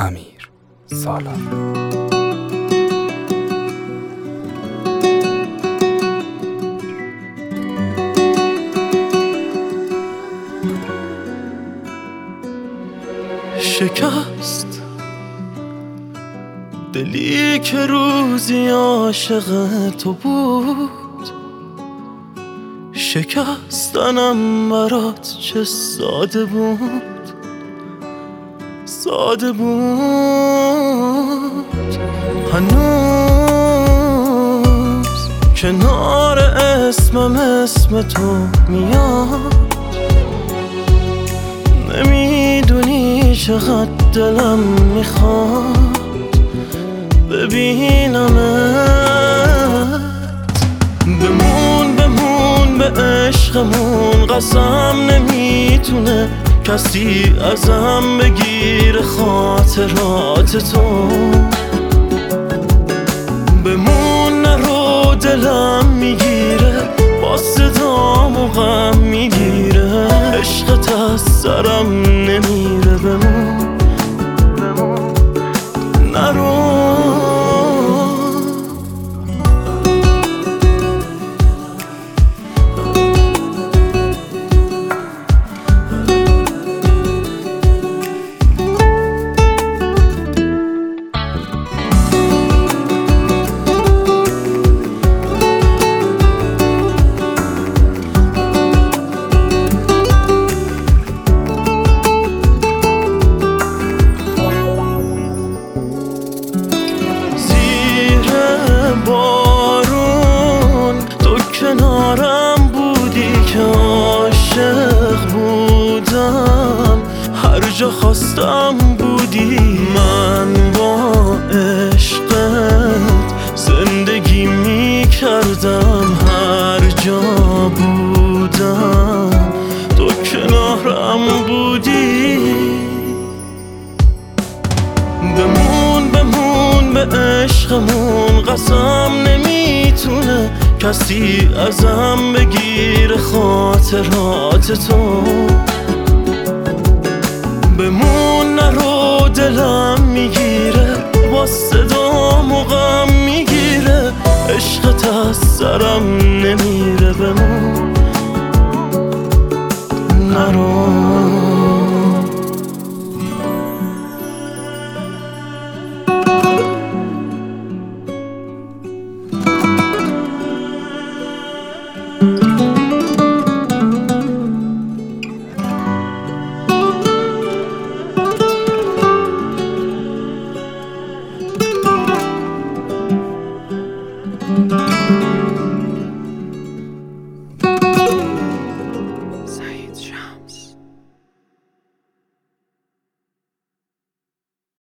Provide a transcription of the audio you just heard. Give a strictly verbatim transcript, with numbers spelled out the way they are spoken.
امیر سالار. شکست دلی که روزی عاشق تو بود، شکستنم برات چه ساده بود، ساده بود. هنوز کنار اسمم اسم تو میاد، نمیدونی چقدر دلم میخواد ببینمت. بمون بمون به عشقمون، قسم نمیتونه کسی ازم بگیره خاطرات تو. بمون نرو دلم میگیره، با صدام و غم میگیره، عشقت از سرم نمیره. بمون بمون نرو. کنارم بودی که عاشق بودم، هر جا خواستم بودی. من با عشقت زندگی می کردم، هر جا بودم تو کنارم بودی. بمون بمون به عشقمون، قسم نمیتونه کسی ازم بگیره خاطرات تو. بمون نرو دلم